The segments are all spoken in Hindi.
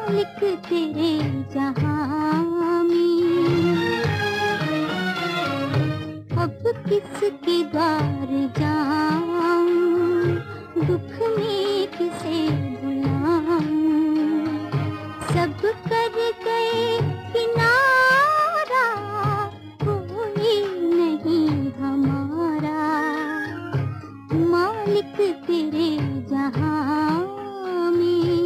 मालिक तेरे जहां में, अब किसके द्वार जाऊं, दुख में किसे बुलाऊं, सब कर गए किनारा, कोई नहीं हमारा, मालिक तेरे जहां में।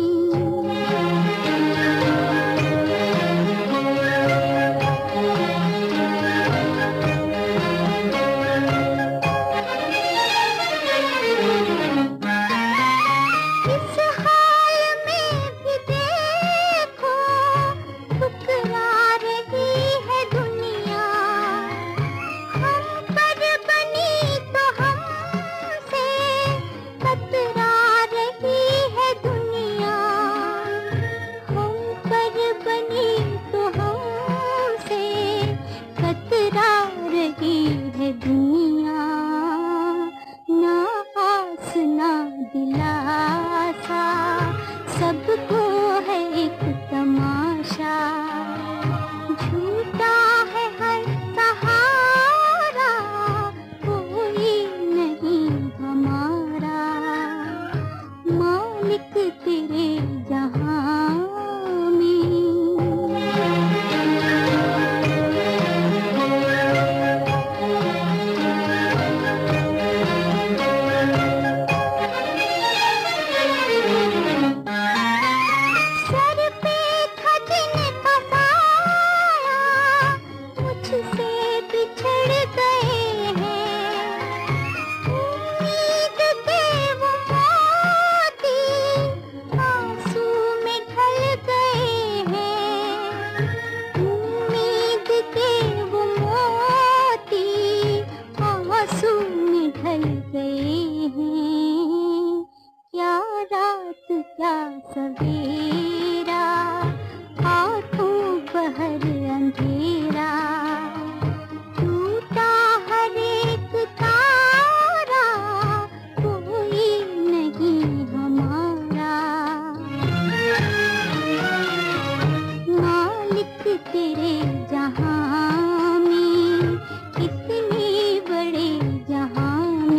सबको है एक तमाशा, झूठा है हर सहारा, कोई नहीं हमारा, मालिक तेरे जहां क्या सवेरा, हाथों बहर अंधेरा, टूटा हर एक तारा, कोई नहीं हमारा, मालिक तेरे जहां में, इतने बड़े जहां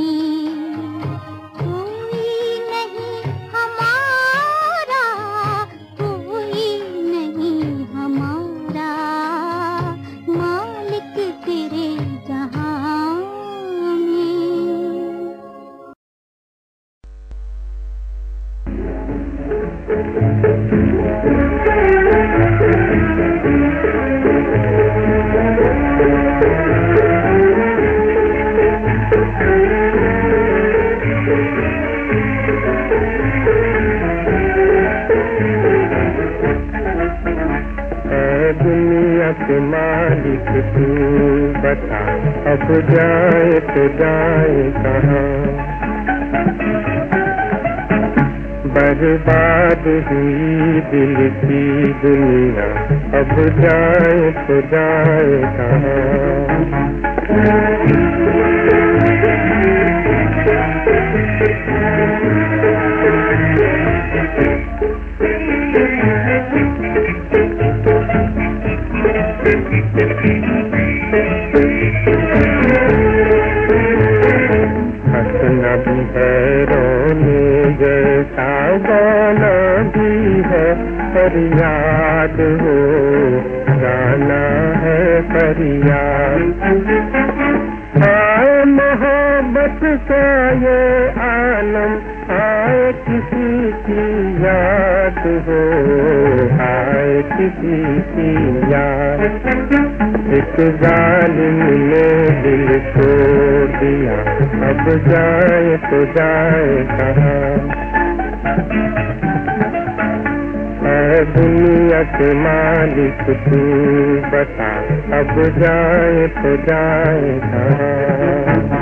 दुनिया के मालिक तू बता, अब जाए तो जाए कहाँ, बर्बाद हुई दिल की दुनिया, अब जाए तो जाए कहाँ। हंसना भी है, रोने जैसा गाना भी है, फरियाद हो गाना है फरियाद। आए मोहब्बत का ये आलम, आए किसी की याद हो, आए किसी की याद। एक जालिम ने दिल तोड़ दिया, अब जाए तो जाए कहाँ। है दुनिया के मालिक तू बता, अब जाए तो जाए कहाँ।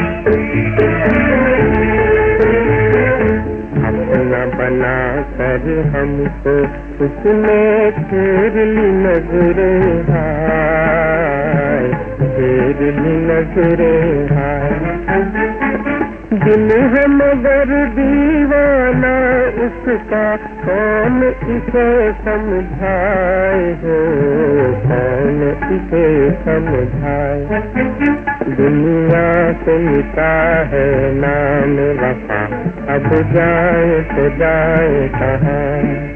अपना बना कर हमको उसने घेर ली नजरें हाय, घेर ली नजरें हाय। दिल है मगर दीवाना उसका, कौन इसे समझाए हो, कौन इसे समझाए। दुनिया से मिटा है नाम वफा, अब जाए तो जाए कहाँ।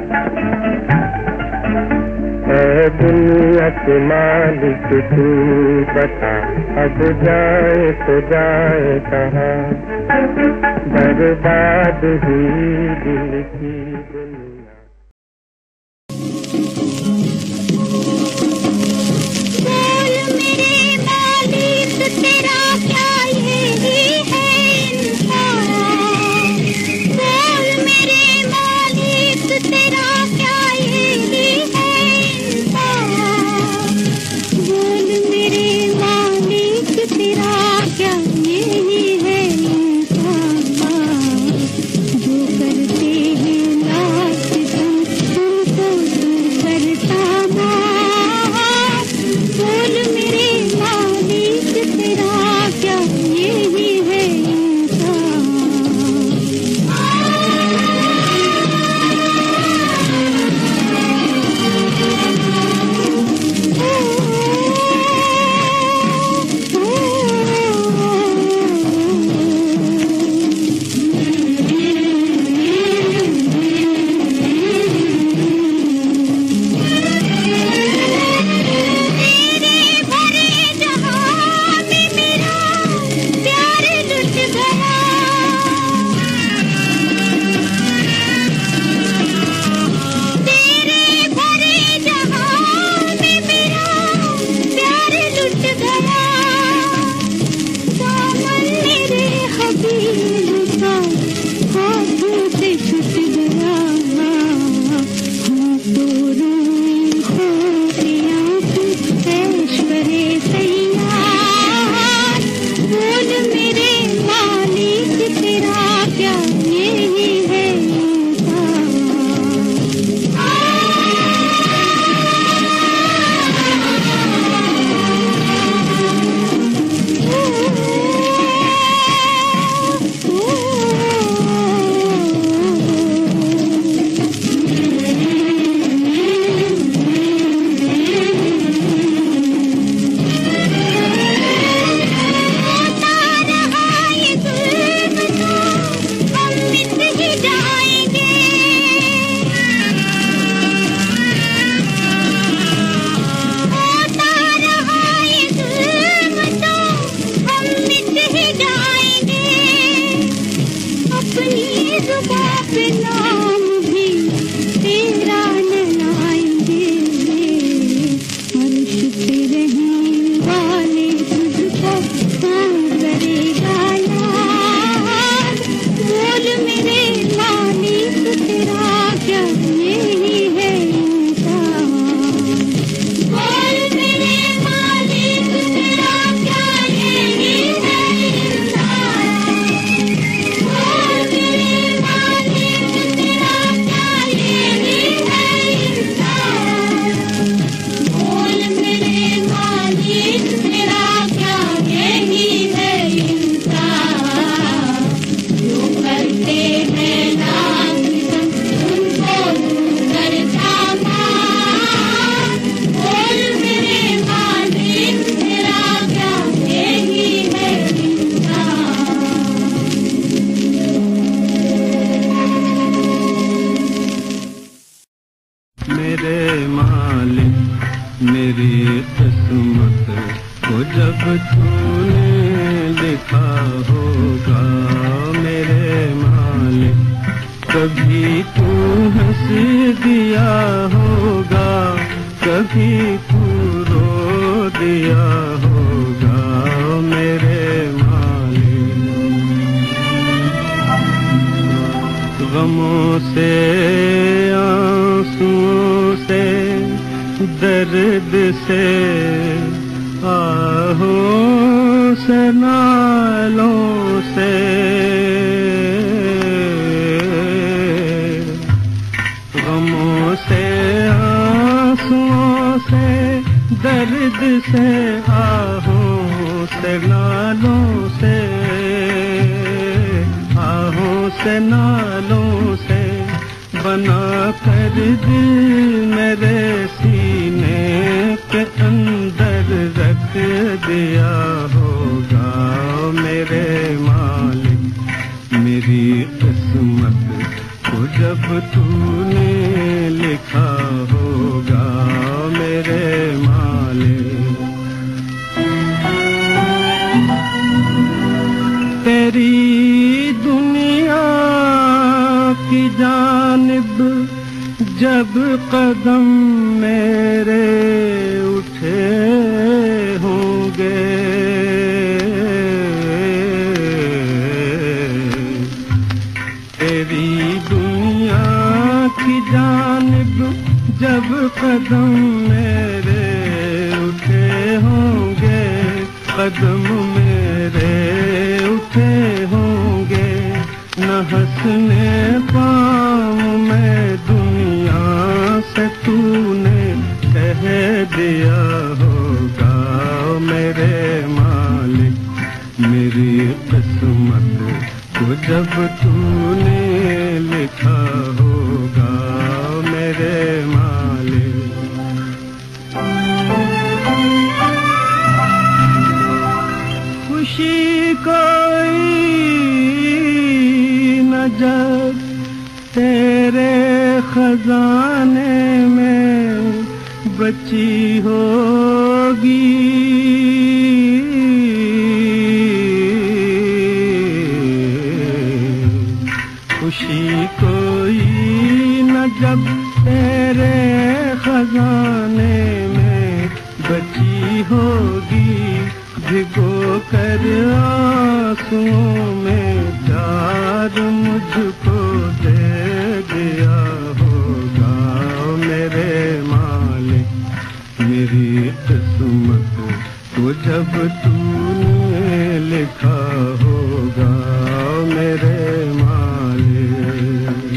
है दुनिया के मालिक तू बता, अब जाए तो जाए कहाँ। बर्बाद हुई दिल की दुनिया। बोल मेरे मालिक तेरा क्या यही है इंसान, बोल मेरे मालिक तेरा क्या यही है इंसान, बोल मेरे मालिक तेरा क्या यही है इंसान, जो करते हैं लाख उनको तू करता माफ, बोल मेरे मालिक तेरा क्या यही है मेरी किस्मत को जब तूने लिखा होगा मेरे मालिक, कभी तू हंस दिया होगा, कभी तू रो दिया होगा मेरे मालिक। गमों से आंसुओं से दर्द से आहों से नालों से से आंसुओं से दर्द से आहों से नालों से नालों से बना कर दिल मेरे सीने के अंदर रख दिया होगा मेरे मालिक। मेरी किस्मत को जब तूने लिखा होगा मेरे मालिक। तेरी दुनिया की जानिब जब कदम मेरे उठे होंगे, तेरी दुनिया की जानिब जब कदम मेरे उठे होंगे, कदम मेरे उठे होंगे, न हंसने पाऊं मैं दुनिया से तूने कह दिया होगा मेरे मालिक। मेरी किस्मत को जब तूने लिखा होगा मेरे मालिक। खुशी कोई न जब तेरे खजाने में बची होगी, खुशी कोई न जब तेरे खजाने में बची होगी, भिगो कर आंसुओं में प्यार मुझको दे दिया होगा मेरे मालिक। मेरी किस्मत को जब तूने लिखा होगा मेरे मालिक।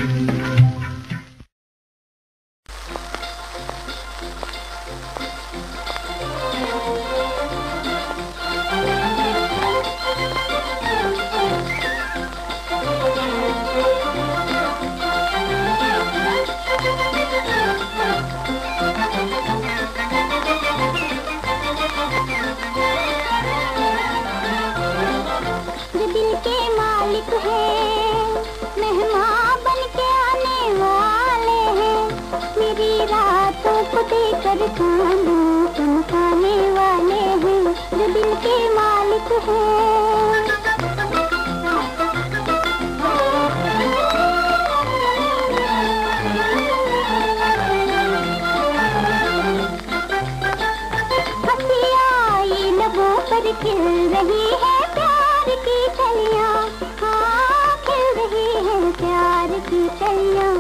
देकर खाना चमकाने वाले हैं, जो दिल के मालिक हैं। हंसी आई लबों पर खिल रही है प्यार की कलियां, हाँ खिल रही है प्यार की कलियां।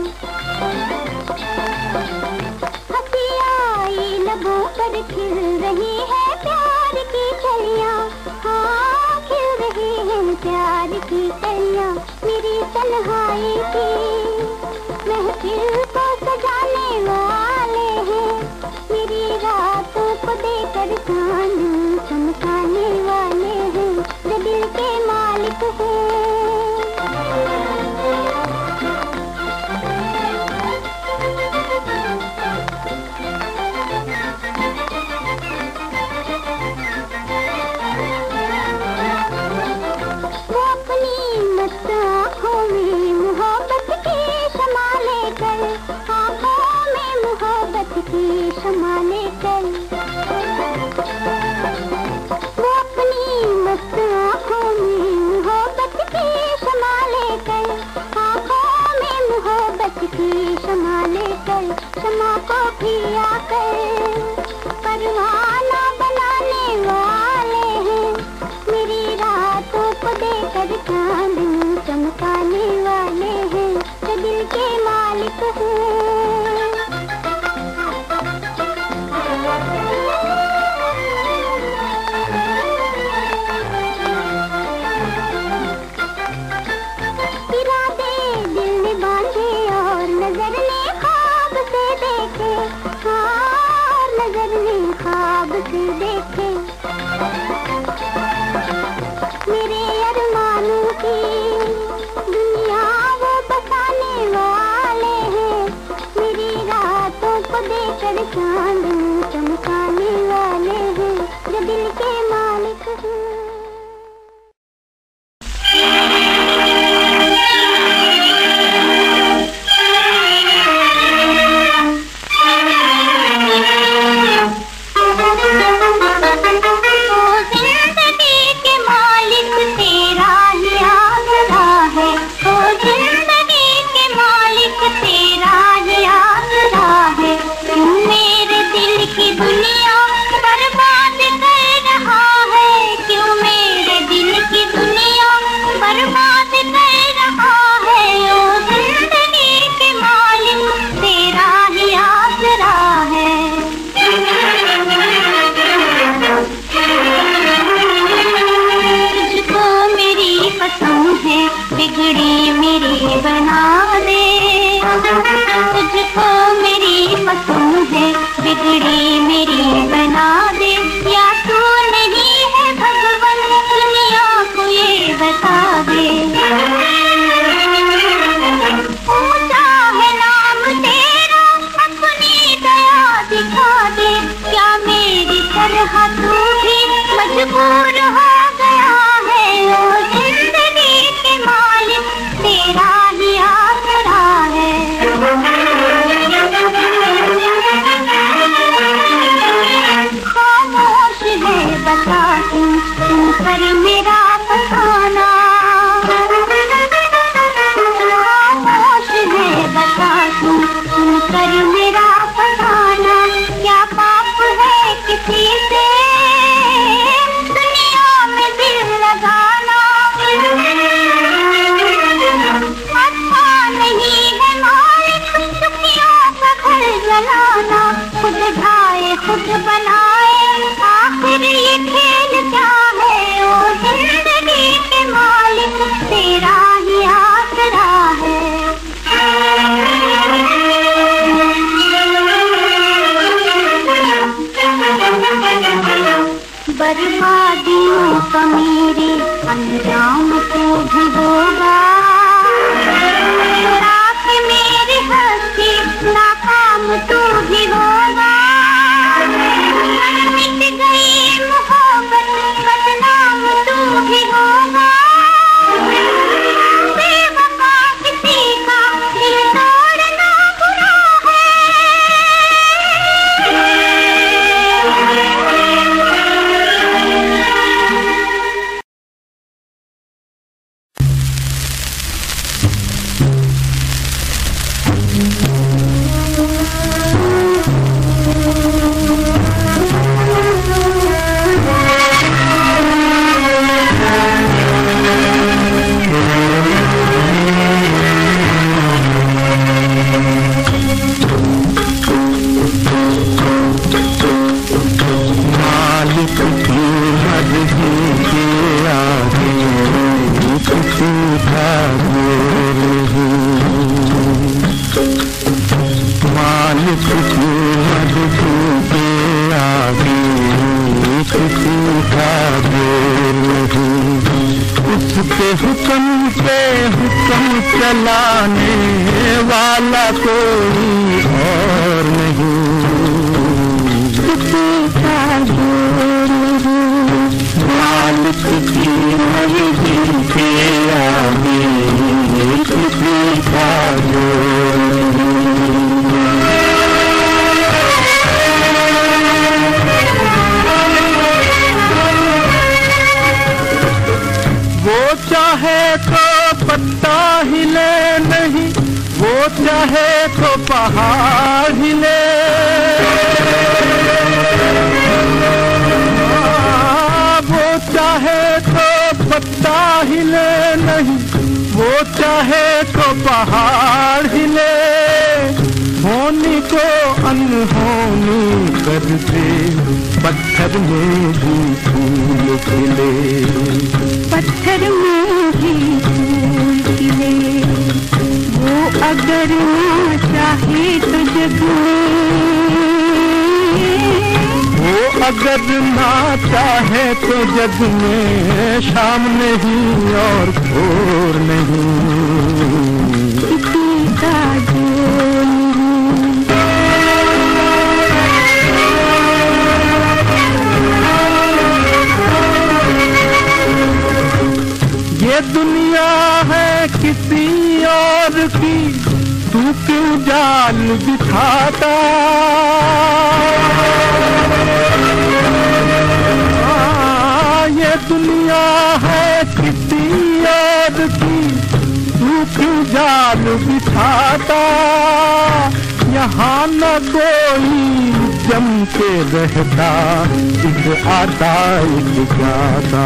लबों पर खिल रही है प्यार की कलियां, हाँ खिल रही है प्यार की कलियां। मेरी तन्हाई की महफिल को सजाने वाले हैं, मेरी रातों को देकर चांद चमकाने वाले हैं, जो दिल के मालिक हैं। की शमाले कर वो अपनी मस्त आँखों में मोहब्बत की शमाले कर, आँखों में मोहब्बत की शमाले कर, शमा को भी आकर परवाना बनाने वाले हैं, मेरी रातों को देकर चांद चमकाने वाले हैं, जो दिल के मालिक हैं। इरादे दिल में बांधे और नजर ने ख्वाब से देकर चांद चमकाने वाले हैं जो दिल के मालिक हैं। बिगड़ी मेरी बना दे, तुझको मेरी पसंद है, बिगड़ी मेरी बना दे। या तू नहीं है भगवान, दुनिया को ये बता दे। ऊंचा है नाम तेरा, अपनी दया दिखा दे। क्या मेरी तरह तू भी मजबूर हो गया है? ओ जिंदगी के मालिक तेरा ही आसरा है। खामोश है बता तुम पर मेरा फसाना। खामोश है बता तुम पर मेरा फसाना। क्या पाप है किसी से दुनिया में दिल लगाना? अच्छा नहीं है मालिक दुखियों का घर जलाना। खुद ढाए खुद बनाए, आखिर ये खेल क्या है? ओ जिंदगी के मालिक तेरा ही आसरा है। बर्बादियों का मेरे अंजाम को भी होगा। राख मेरे हंसी नाकाम तू भी होगा। मिट गई मोहब्बत बदनाम तू भी होगा। बेवफा किसी का दिल तोड़ना बुरा है। उसके हुक्म पे हुक्म चलाने वाला कोई और नहीं। किसी का जोर नहीं, मालिक की मर्जी के आगे किसी का जोर नहीं। वो चाहे तो पत्ता हिले नहीं, वो चाहे तो पहाड़ हिले। वो चाहे तो पत्ता हिले नहीं, वो चाहे तो पहाड़ हिले। होनी को अनहोनी कर दे, पत्थर में भी फूल खिले। पत्थर में भी फूल खिले। वो अगर ना चाहे तो जग में, वो अगर ना चाहे तो जग में शाम नहीं और भोर नहीं। किसी का जोर नहीं। दुनिया है किसी और की, तू क्यों जाल बिछाता, यहाँ न कोई जम के रहता, एक आता एक जाता,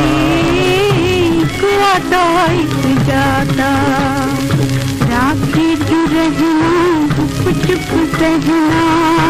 एक आता एक जाता। राखी जो रहना चुप चुप सहना,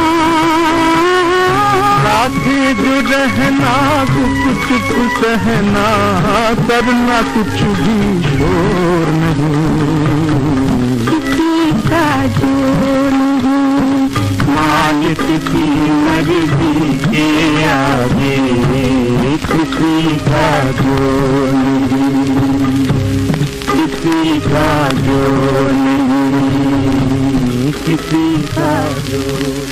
राखी जो रहना चुप चुप सहना, करना कुछ भी शोर नहीं, किसी का जोर नहीं, मालिक की मर्जी के आगे किसी का जोर नहीं, किसी का जोर नहीं, किसी का जोर।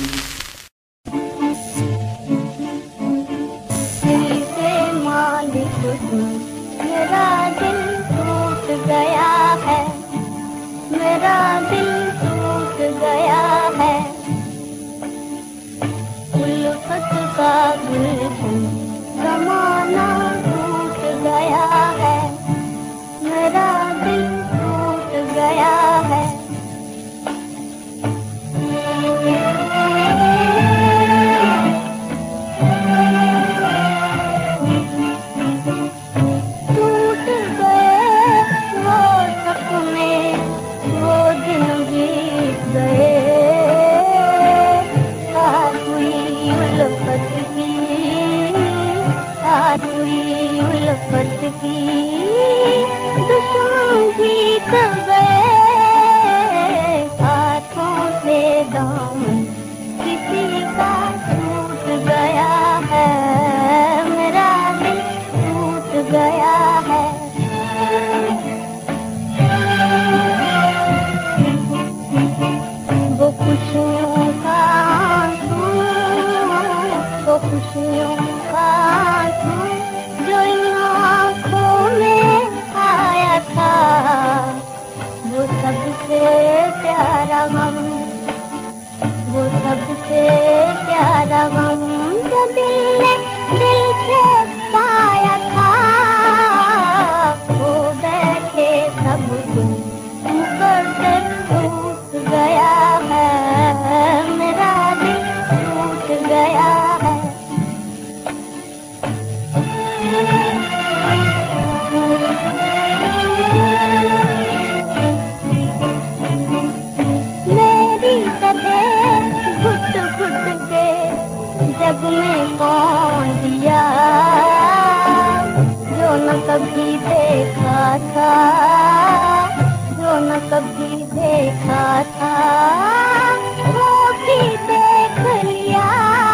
मेरा दिल टूट गया है, मेरा दिल टूट गया है, उल्फत का गुलशन ज़माना टूट गया है, मेरा दिल टूट गया है। उल्फत की दुश्मन जीत गए, हाथों से दामन किसी का टूट गया है, मेरा दिल टूट गया है। वो खुशियों का आंसू, वो खुशियों का आंसू जो आँखों में आया था, वो सबसे प्यारा गम, वो सबसे प्यारा गम जो दिल ने दिल से पाया था, वो बैठे सब मुकद्दर टूट गया है, मेरा दिल टूट गया है। मेरी कदर घुट घुट के जग में कौन दिया, जो न कभी देखा था, जो न कभी देखा था, वो भी देख लिया,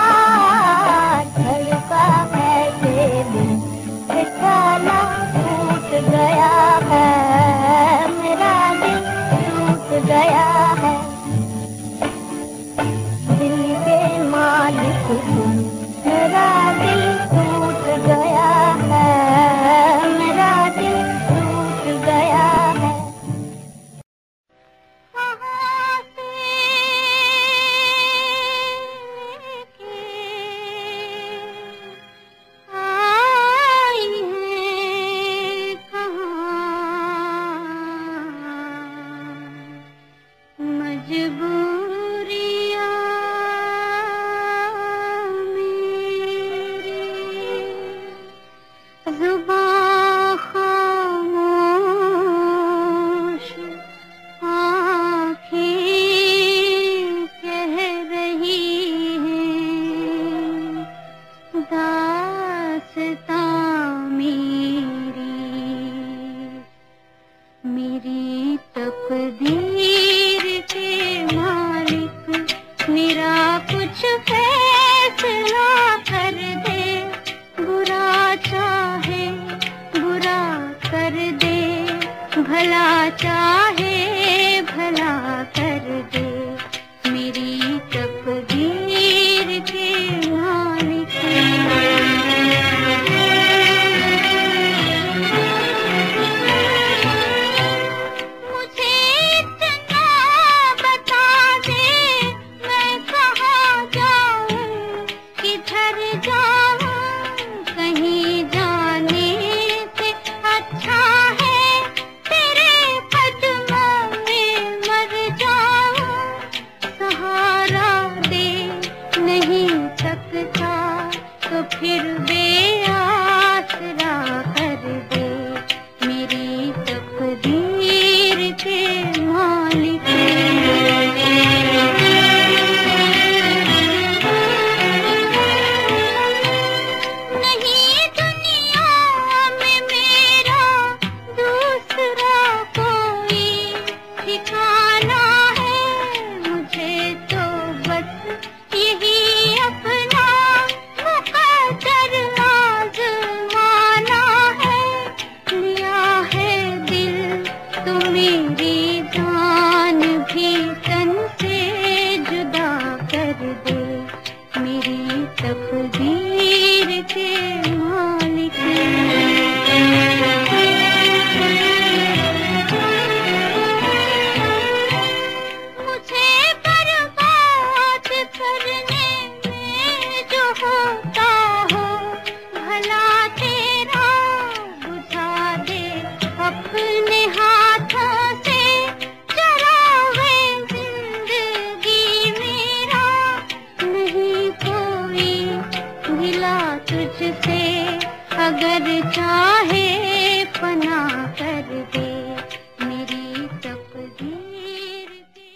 धड़का ऐसे दिल बेचारा टूट गया है, मेरा दिल टूट गया है। दिल के मालिक तुम, मेरा दिल टूट गया है, मेरा दिल टूट गया है। कहाँ से आई है, कहाँ मजबूरियाँ मेरी, ज़ुबां खामोश, आँखें कह रही हैं, दास्तां मेरी तकदीर के मालिक, मेरा कुछ फैसला कर दे, बुरा चाहे बुरा कर दे, भला चाहे भला कर दे, मेरी तकदीर के मालिक। मुझे इतना बता दे, मैं कहाँ जाऊँ, किधर जाऊँ, कहीं जाने कर दे मेरी तकदीर के मालिक। मुझे बर्बाद करने में जो होता हो भला तेरा बुझा दे अपने हाथों से, चरावे जिंदगी मेरा नहीं कोई गिला तुझसे, अगर चाहे पना कर दे मेरी तकदीर के।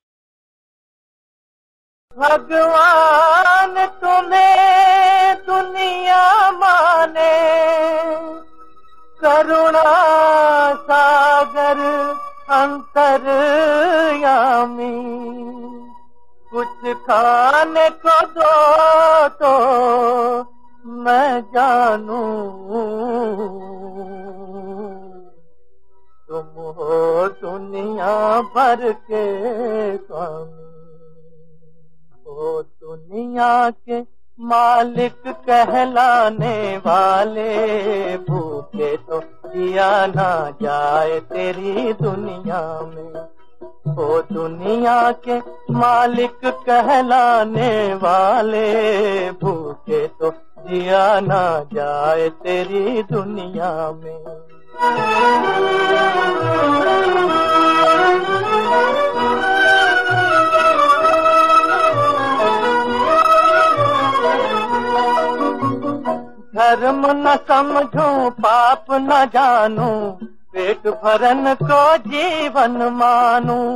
भगवान तुम्हें दुनिया माने, करुणा सागर अंतर्यामी, कुछ खाने को दो तो मैं जानूं तुम हो दुनिया भर के स्वामी। हो दुनिया के मालिक कहलाने वाले, भूखे तो जिया ना जाए तेरी दुनिया में। हो दुनिया के मालिक कहलाने वाले, भूखे तो जिया ना जाए तेरी दुनिया में। धर्म न समझूं पाप न जानूं, पेट भरन को जीवन मानूं।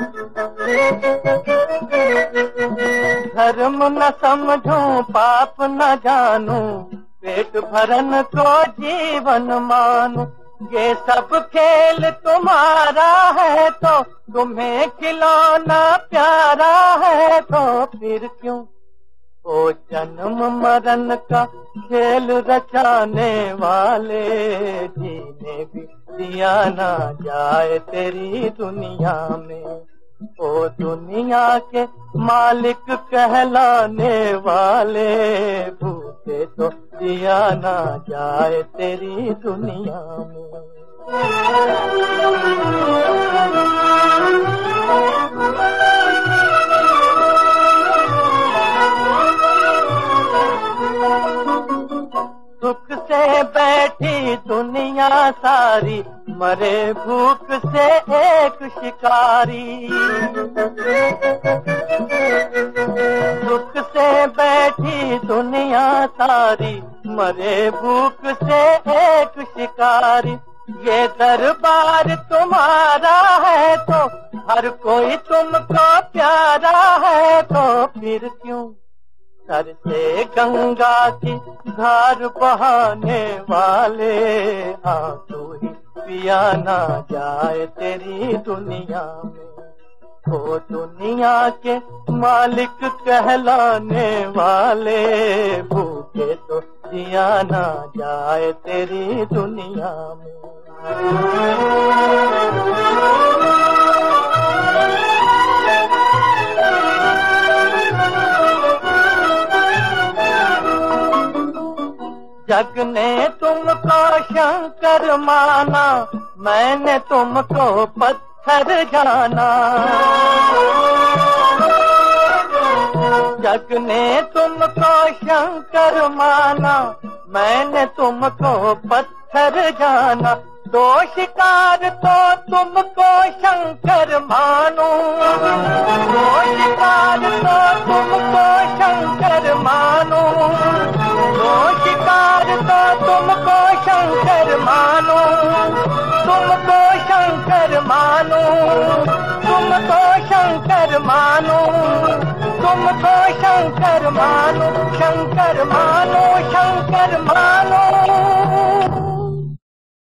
धर्म न समझूं पाप न जानूं, पेट भरन को जीवन मानूं। ये सब खेल तुम्हारा है तो तुम्हें खिलौना प्यारा है, तो फिर क्यों ओ जन्म मरण का खेल रचाने वाले, जीने भी दिया ना जाए तेरी दुनिया में। ओ दुनिया के मालिक कहलाने वाले, भूखे तो दिया ना जाए तेरी दुनिया में। सुख से बैठी दुनिया सारी, मरे भूख से एक शिकारी। सुख से बैठी दुनिया सारी, मरे भूख से एक शिकारी। ये दरबार तुम्हारा है तो हर कोई तुमको प्यारा है, तो फिर क्यों सर से गंगा की धार बहाने वाले, आंसू ही पिया ना जाए तेरी दुनिया में। ओ दुनिया के मालिक कहलाने वाले, भूखे तो जिया ना जाए तेरी दुनिया में। जग ने तुमको शंकर माना, मैंने तुमको पत्थर जाना। जग ने तुमको शंकर माना, मैंने तुमको पत्थर जाना। दो शिकार तो तुमको शंकर मानो, दो शिकार तो तुमको शंकर मानो। दो शिकार तो तुमको शंकर मानो, तुमको शंकर मानो, तुमको शंकर मानो, तुमको शंकर मानो, शंकर मानो, शंकर मानो।